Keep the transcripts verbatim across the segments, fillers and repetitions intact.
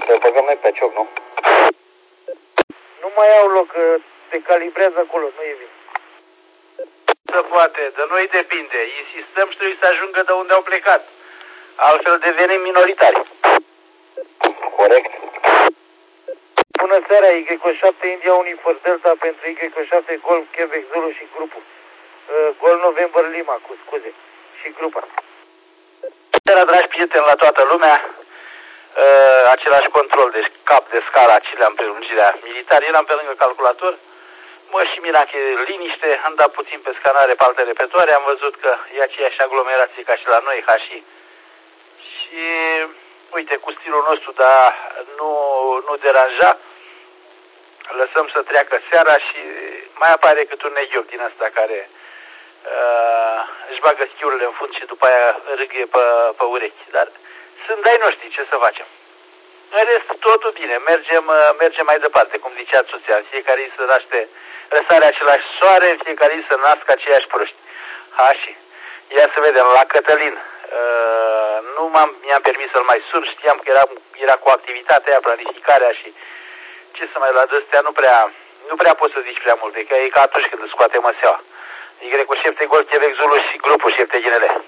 Să băgăm noi pe cioc, nu? Nu mai au loc, se calibrează acolo, nu e bine. Se poate, de noi depinde. Insistăm și trebuie să ajungă de unde au plecat. Altfel devenim minoritari. Corect. Bună seara, Y șapte India Unifor Delta pentru Y șapte Golf Quebec Zulu și grupul. Uh, Gol November Lima, cu scuze. Și grupa. Seara, dragi prieteni, la toată lumea. Uh, același control, deci cap de scara, acelea în prelungirea militar. Eram pe lângă calculator. Mă și mira că e liniște, am dat puțin pe scanare pe alte repetoare, am văzut că e aceeași aglomerație ca și la noi, ca și... Și uite, cu stilul nostru, dar nu, nu deranja, lăsăm să treacă seara și mai apare cât un neghioc din ăsta care uh, își bagă schiurile în fund și după aia râgâie pe, pe urechi. Dar sunt de-ai noștri, ce să facem? În rest, totul bine, mergem, mergem mai departe, cum zicea soția, în fiecare zi se naște, răsare același soare, în fiecare zi se nasc aceiași proști. Ha, și ia să vedem, la Cătălin, uh, nu m-am, mi-am permis să-l mai sun, știam că era, era cu activitatea aia, planificarea și ce să mai la de-astea, nu prea, nu prea poți să zici prea multe, că e ca atunci când îți scoate măseaua. Y cu șepte Golf Quebec Zulu și grupul șepte G N L.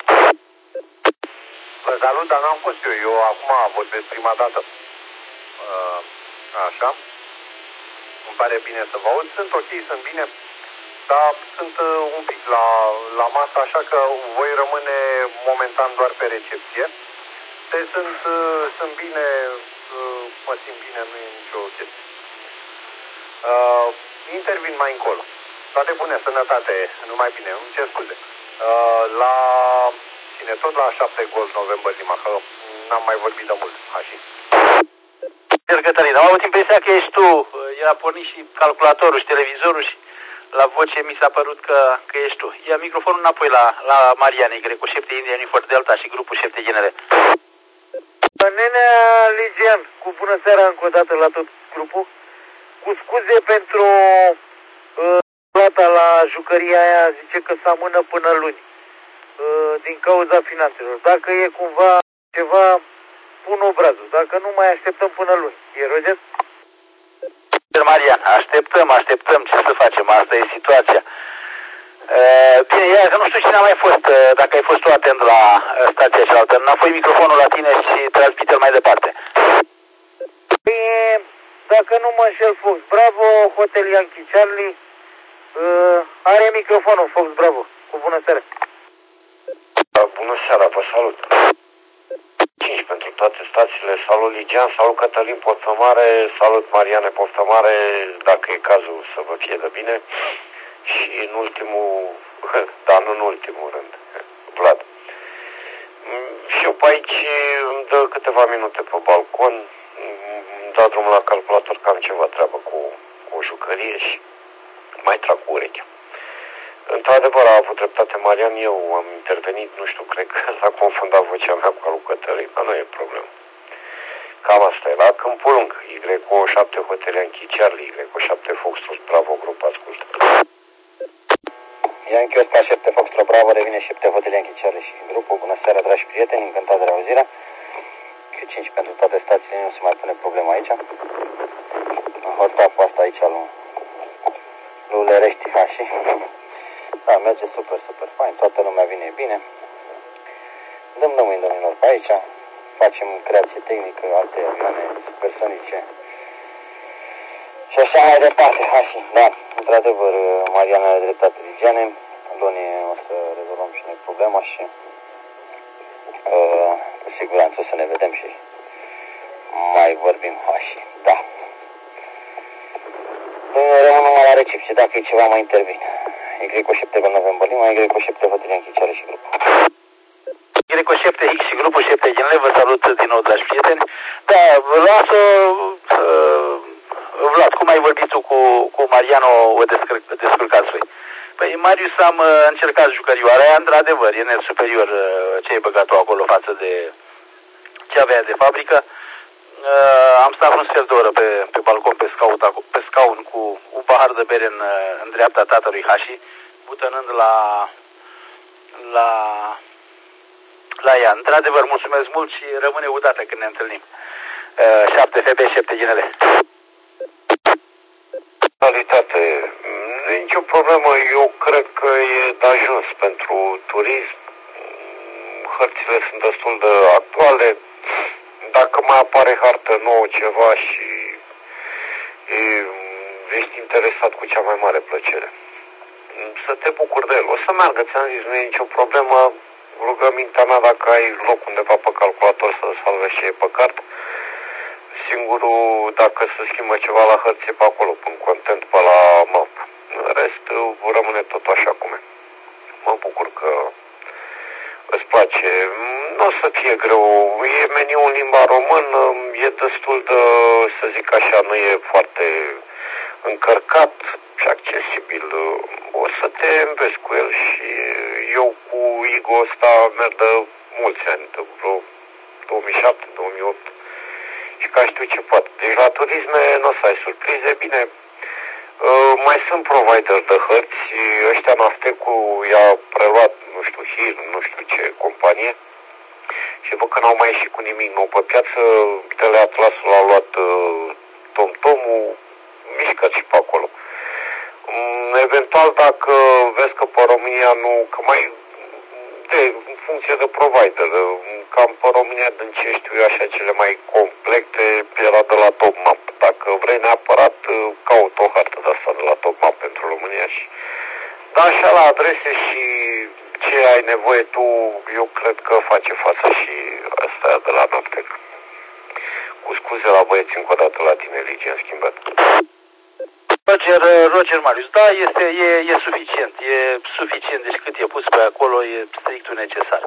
Vă salut, dar n-am fost eu, eu acum vorbesc prima dată. Uh, așa. Îmi pare bine să vă aud. Sunt ok, sunt bine. Dar sunt uh, un pic la, la masă, așa că voi rămâne momentan doar pe recepție. Deci sunt, uh, sunt bine, uh, mă simt bine, nu e nicio chestie. Uh, intervin mai încolo. Toate bune, sănătate, numai bine, îmi cer scuze. Uh, la cine? Tot la șapte Golf November Lima, că n-am mai vorbit de mult, așa. Cătălin, am avut impresia că ești tu, era pornit și calculatorul și televizorul și la voce mi s-a părut că, că ești tu. Ia microfonul înapoi la, la Marian Y cu șepte India Unifor Delta și grupul șepte G N L. Nenea Ligian, cu bună seara încă o dată la tot grupul. Cu scuze pentru uh, plata la jucăria aia, zice că se amână până luni. Uh, din cauza finanțelor. Dacă e cumva ceva, pun obrazul. Dacă nu, mai așteptăm până luni. E rozet? Marian, așteptăm, așteptăm, ce să facem, asta e situația. Uh, bine, ia că nu știu cine a mai fost, uh, dacă ai fost tu atent la uh, stația cealaltă. Înapoi microfonul la tine și transmite-l mai departe. Păi, dacă nu mă înșel, Fox Bravo, Hotel Yankee Charlie, uh, are microfonul Fox Bravo. Cu bună seara. Bună seara, vă salut. cinci pentru toate stațiile. Salut Ligian, salut Cătălin Postămare, salut Mariane Postămare, dacă e cazul să vă fie de bine. Și în ultimul, dar nu în ultimul rând, Vlad. Și eu pe aici îmi dă câteva minute pe balcon, îmi dau drumul la calculator că am ceva treabă cu, cu o jucărie și mai trag cu urechea. Într-adevăr, a avut dreptate Marian, eu am intervenit, nu știu, cred că s-a confundat vocea mea cu lui Cătălin, dar nu e problemă. Cam asta e. La Câmpul Lung, Y șapte Hotel Yankee Charlie, Y șapte Foxtrot Bravo, grup, ascultă. Yankee ăsta șapte Foxtrot Bravo, revine șapte Hotel Yankee Charlie și grupul. Bună seara, dragi prieteni, încântat de reauzirea. Q cinci pentru toate stațiile, nu se mai pune problema aici. În hotstop-ul asta aici, lui, lui Lerești, ha, și... Da, merge super, super fain, toată lumea vine bine. Dăm nămâini, domnilor, pe aici. Facem creație tehnică, alte avioane supersonice. Și așa mai departe, ha, și, da, într-adevăr, Mariana are dreptate, Ligiane. Luni o să rezolvăm și noi problema și uh, cu siguranță o să ne vedem și mai vorbim, ha, și, da. Rămân numai la recepție, dacă e ceva mai intervin. Y șapte November Lima, Y șapte Hotel Yankee Charlie și grupul. Y șapte X și grupul șapte G N L, vă salut din nou, dragi prieteni. Da, lasă, uh, Vlad, cum ai vorbit tu cu, cu Mariano, o descărcați voi? Păi, Marius, am uh, încercat jucărioara aia, într-adevăr, e net superior uh, ce ai băgat tu acolo față de ce avea de fabrică. Uh, am stat un sfert de oră pe, pe balcon, pe scaun, pe scaun cu un pahar de bere în, în dreapta tatălui Hashi, butănând la, la, la ea. Într-adevăr, mulțumesc mult și rămâne udată când ne întâlnim. șapte F B, șapte Ginele. Realitate, nu e nicio problemă, eu cred că e de ajuns pentru turism. Hărțile sunt destul de actuale. Dacă mai apare hartă nouă ceva și e, ești interesat, cu cea mai mare plăcere să te bucuri de el. O să meargă, ți-am zis, nu e nicio problemă. Rugămintea mea, dacă ai loc undeva pe calculator să salvezi ce e pe card, singurul, dacă se schimbă ceva la hărți, e pe acolo, pun content pe la map. În rest, rămâne tot așa cum e. Mă bucur că îți place. Nu o să fie greu. E meniu în limba română, e destul de, să zic așa, nu e foarte încărcat și accesibil. O să te înveți cu el și eu cu Igo ăsta merg de mulți ani, de vreo două mii șapte două mii opt și ca știu ce poate. Deci la turisme nu o să ai surprize. Bine, uh, mai sunt provider de hărți, ăștia Naftecu i-a preluat, nu știu, Hir, nu știu ce companie, și văd că n-au mai ieșit cu nimic nou pe piață. Teleatlasul a luat uh, TomTom-ul, mișcă și pe acolo. Um, eventual, dacă vezi că pe România nu, că mai de, în funcție de provider, cam pe România, din ce știu eu, așa, cele mai complete era de la TopMap. Dacă vrei neapărat, caut o hartă de asta de la TopMap pentru România și da, așa la adrese și ce ai nevoie tu, eu cred că face față și asta de la Nafteq. Cu scuze la băieți încă o dată la tine, Ligia, în schimbat. Roger, Roger Marius, da, este, e, e suficient, e suficient, deci cât e pus pe acolo e strictul necesar.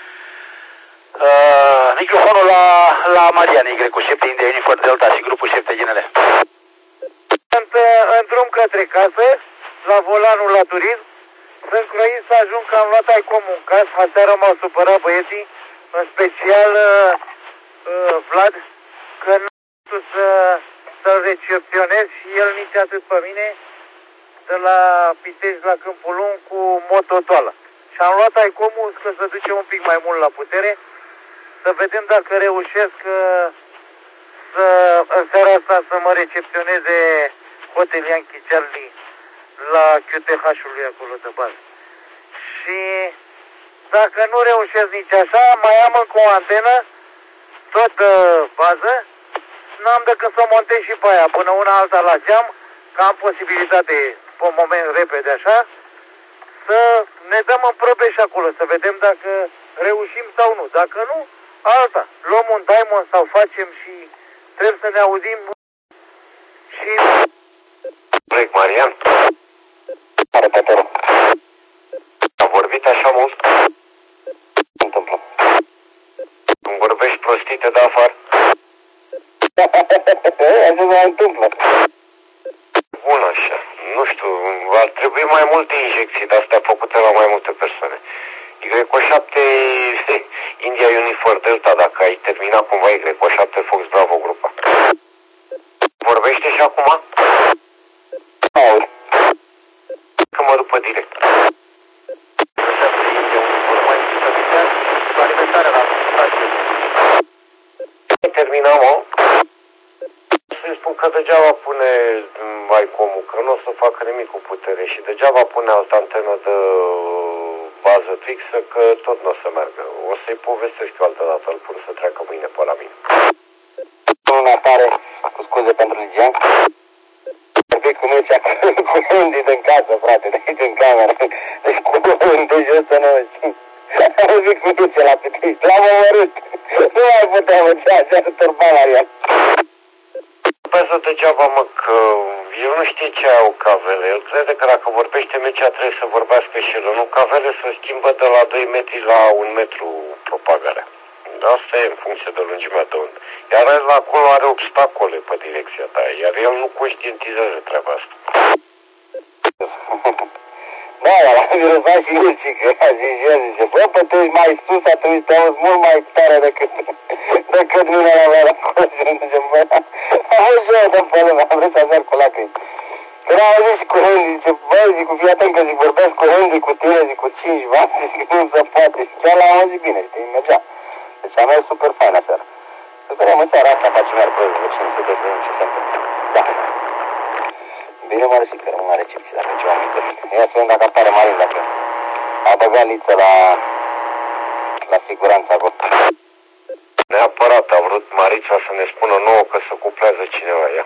Uh, microfonul la, la Marian Y, cu șapte India Unifor Delta și grupul șapte Ginele. Sunt în drum către casă, la volanul la turism. Sunt croit să ajung că am luat Icom un caz. Aseară m-au supărat băieții, în special uh, uh, Vlad, că nu știu să, să-l recepționez și el nici atât pe mine, de la Pitești la Câmpul Lung cu mototoală. Și am luat Icomul că se duce un pic mai mult la putere, să vedem dacă reușesc uh, să, în seara asta să mă recepționeze Hotel Yankee Charlie la Q T H-ului acolo de bază. Și dacă nu reușesc nici așa, mai am încă o antenă, tot de bază, n-am decât să o montez și pe aia, până una alta la geam, că am posibilitate, pe un moment repede așa, să ne dăm în probe și acolo, să vedem dacă reușim sau nu. Dacă nu, alta. Luăm un diamond sau facem și trebuie să ne auzim și... Plec, Marian. Repetorul. A vorbit așa mult? Ce întâmplă? Îmi vorbești prostite de afară? Așa se mai întâmplă. Bun, așa. Nu știu, ar trebui mai multe injecții de-astea făcute la mai multe persoane. Y șapte India Unifor Delta, dacă ai terminat cumva Y șapte Fox Bravo grupa. Vorbește și acum? Auzi. Că mă după direct. Terminam, mă. Să-i spun că degeaba pune Icom-ul, că nu o să facă nimic cu putere și degeaba pune altă antenă de bază fixă, că tot nu o să meargă. O să-i povestesc eu altă dată, îl pun să treacă mâine pe la mine. Nu apare, cu scuze pentru Ligian. Vorbit cu Mircea, cu Andy din casă, frate, de aici în cameră. Deci cu de jos să nu știu. Am vorbit cu Mircea la Pitești, l-am omorât. Nu mai puteam merge așa, turba Marian. Păi degeaba, mă, că el nu știe ce au cavele. El crede că dacă vorbește Mircea trebuie să vorbească și el. Nu, cavele se schimbă de la doi metri la un metru propagarea. Asta e în funcție de lungimea de undă. Iar el acolo are obstacole pe direcția ta, iar el nu conștientizează treaba asta. Da, la Miroslav și Mircea, că a zis el, zice, bă, păi tu ești mai sus, atunci te auzi mult mai tare decât, decât mine la mea acolo. Și zice, bă, auzi și eu de pe lumea, am vrut să merg cu lacrimi. Când am auzit și cu Henry, zice, bă, zic, cu fii atent că zic, vorbesc cu Henry, cu tine, zic, cu cinci vase, zic, nu se poate. Și chiar l-am auzit bine, știi, mergea. Deci a mers super fain aseară. Să vedem în seara asta, facem iar proiect de cinci sute, să vedem ce se întâmplă. Da. Bine, mă răsit că rămân la recepție, dacă ceva mai întâlnit. Ia să vedem dacă apare Marin, dacă a băgat liță la, la siguranță acolo. Neapărat a vrut Marița să ne spună nouă că se cuplează cineva ea.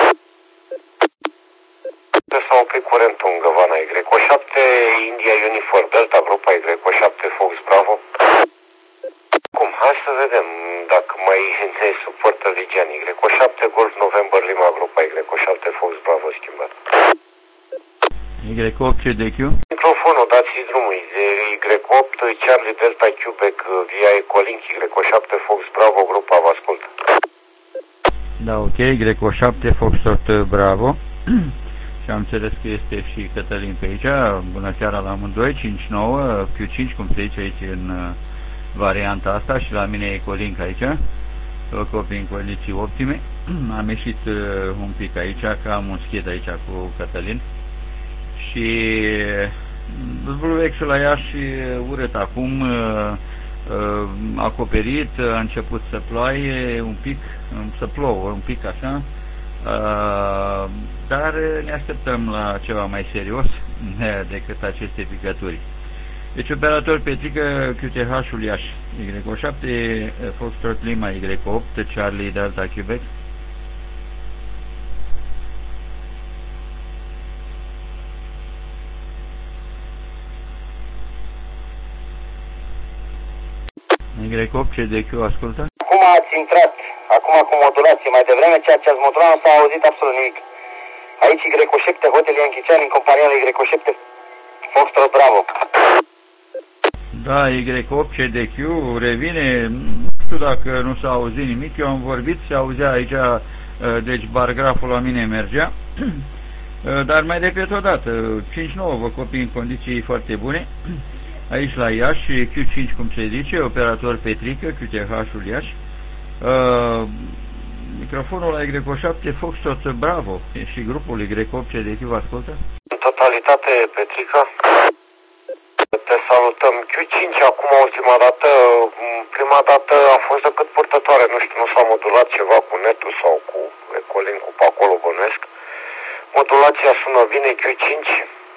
Trebuie să opri curentul în Găvana Y O șapte India Uniform Delta, grupa Y O șapte Fox Bravo. Cum? Hai să vedem dacă mai ne suportă Ligian. Y O șapte Golf November Lima, grupa Y O șapte Fox Bravo schimbat. Y opt C D Q. Microfonul, dați-i drumul. Y opt Charlie Delta Quebec via Ecolink, Y O șapte Fox Bravo, grupa vă ascultă. Da, ok, Y O șapte Foxtrot Bravo. Și am înțeles că este și Cătălin pe aici. Bună seara la amândoi, cinci nouă, Q cinci, cum se zice aici în varianta asta, și la mine e Colink aici, copii în condiții optime. Am ieșit un pic aici, că am un schet aici cu Cătălin. Și Zbluvex la Iași urât acum, acoperit, a început să ploaie un pic, să plouă un pic așa, dar ne așteptăm la ceva mai serios decât aceste picături. Deci operator Petrică Q T H-ul Iași, Y O șapte Foxtrot Lima, Y opt Charlie Delta Quebec. Y opt C D Q, ascultă. Acum ați intrat, acum cu modulație mai devreme, ceea ce ați modulat nu s-a auzit absolut nimic. Aici Y O șapte Hotel Iankician în compania lui Y O șapte Foxtrot Bravo. Da, Y opt C D Q revine, nu știu dacă nu s-a auzit nimic, eu am vorbit, se auzea aici, deci bargraful la mine mergea, dar mai repet o dată, cinci nouă vă copii în condiții foarte bune, aici la Iași, Q cinci cum se zice, operator Petrică, Q T H-ul Iași, microfonul la Y O șapte Foxtrot Bravo și grupul Y opt C D Q vă ascultă? În totalitate, Petrică, te salutăm. Q cinci acum ultima dată, prima dată a fost decât purtătoare, nu știu, nu s-a modulat ceva cu netul sau cu Ecolink-ul pe acolo, bănuiesc. Modulația sună bine, Q cinci.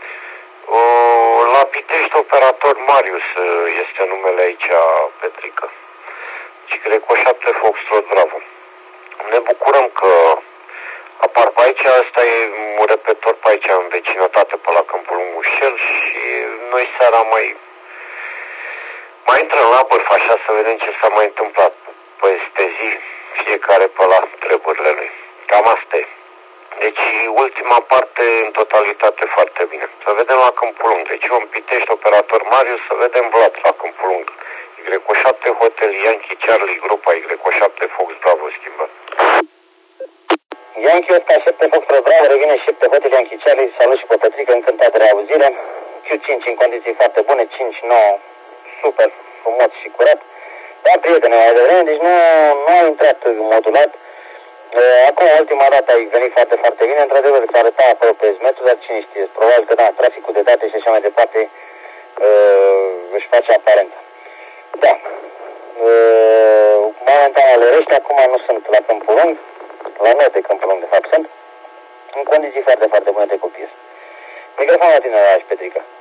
La Pitești, operator Marius este numele aici, Petrică. Și cred că o șapte Foxtrot Bravo. Ne bucurăm că apar pe aici, ăsta e un repetor pe aici în vecinătate, pe la Câmpul Ungușel, și noi seara mai mai intrăm la bârf, așa, să vedem ce s-a mai întâmplat peste zi, fiecare pe la treburile lui. Cam asta e. Deci ultima parte în totalitate foarte bine. Să vedem la Câmpul Lung. Deci eu în Pitești, operator Marius, să vedem Vlad la Câmpul Lung. Y O șapte Hotel Yankee Charlie, grupa Y O șapte Fox Bravo schimbat. Yankee ăsta șapte Foxtrot Bravo, revine șapte Hotel Yankee Charlie, salut și pe Petrică, încântat de reauzire. Q cinci în condiții foarte bune, cinci nouă, super frumos și curat. Da, prietene, mai devreme, deci nu, nu a intrat modulat. Acum, ultima dată ai venit foarte, foarte bine, într-adevăr, că arăta acolo pe S-metru, dar cine știe, probabil că da, traficul de date și așa mai departe uh, își face aparent. Da. Uh, momentan alerește, acum nu sunt la Câmpul Lung, la noi de Câmpul Lung, de fapt sunt, în condiții foarte, foarte bune de copii. Microfonul la tine, la Iași, Petrică.